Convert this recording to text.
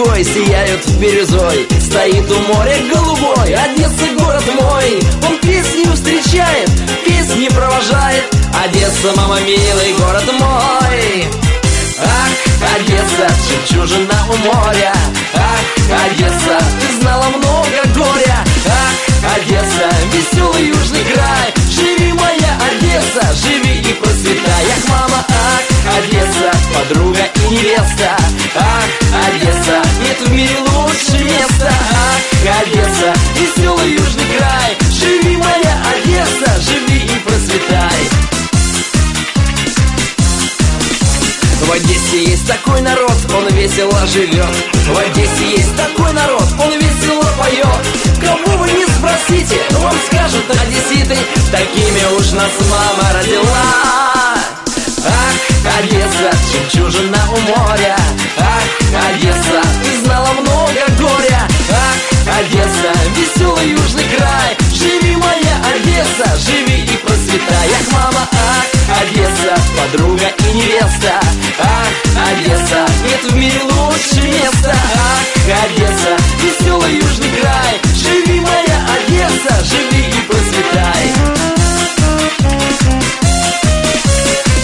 рекой сияют бирюзой. Стоит у моря голубой Одесса, город мой. Он песню встречает, песни провожает. Одесса, мама милый, город мой. Ах, Одесса, жемчужина у моря. Ах, Одесса, ты знала много горя. Ах, Одесса, веселый южный край. Живи, моя Одесса, живи и процветай. Ах, мама, ах, Одесса, подруга и невеста. Ах, Одесса, нет в мире лучше места. Ах, Одесса, веселый южный край. Живи, моя Одесса, живи и процветай. В Одессе есть такой народ, он весело живет. В Одессе есть такой народ, он весело поет. Кого вы не спросите, вам скажут одесситы, такими уж нас мама родила. Ах, Одесса, жемчужина у моря. Ах, Одесса, ты знала много горя. Ах, Одесса, веселый южный край. Живи, моя Одесса, живи и процветай. Ах, мама, ах, Одесса, подруга и невеста. Ах, Одесса, нет в мире лучше места. Ах, Одесса,